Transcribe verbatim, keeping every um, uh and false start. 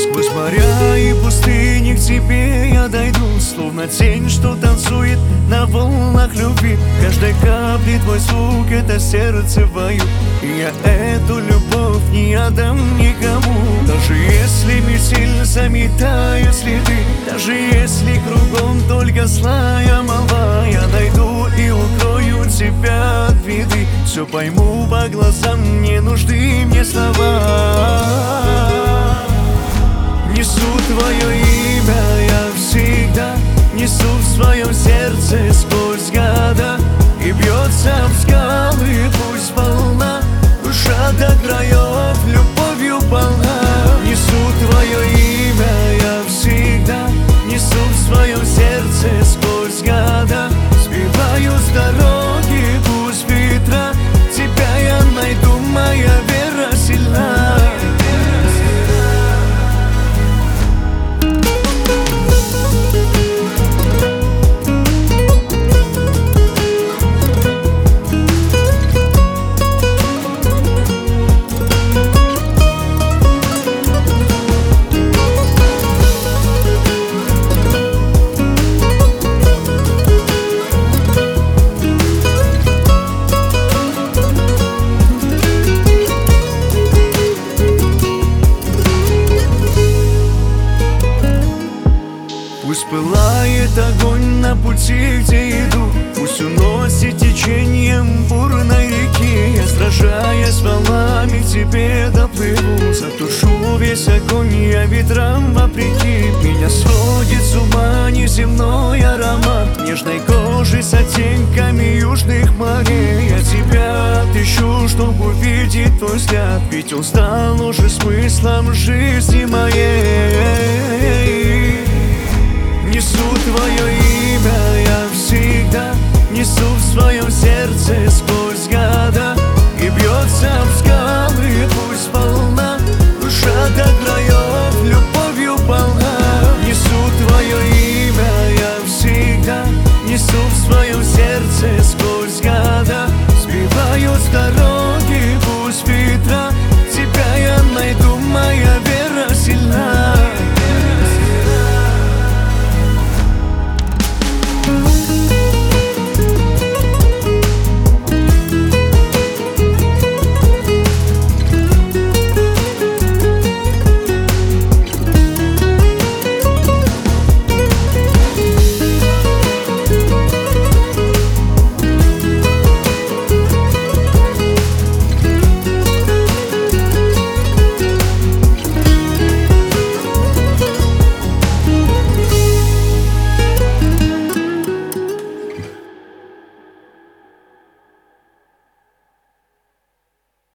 Сквозь моря и пустыни к тебе я дойду, словно тень, что танцует на волнах любви. Каждой капли твой звук — это сердце в бою, и я эту любовь не отдам никому. Даже если метель заметает следы, даже если кругом только злая молва, я найду и укрою тебя от беды. Все пойму по глазам, не нужны мне слова. Несу твое имя я всегда, несу в своем сердце сквозь года. И бьется в скалы пусть волна, душа до краев любовью полна. Несу твое имя я всегда, несу в своем сердце сквозь года. Сбиваю с дороги пусть ветра, тебя я найду, моя вера сильна. Пусть пылает огонь на пути, где иду, пусть уносит течением бурной реки. Я, сражаясь волнами, к тебе доплыву, затушу весь огонь я ветрам вопреки. Меня сводит с ума неземной аромат нежной кожи с оттенками южных морей. Я тебя отыщу, чтобы увидеть твой взгляд, ведь он стал уже смыслом жизни моей. Несу твое имя я всегда, несу в своем сердце сквозь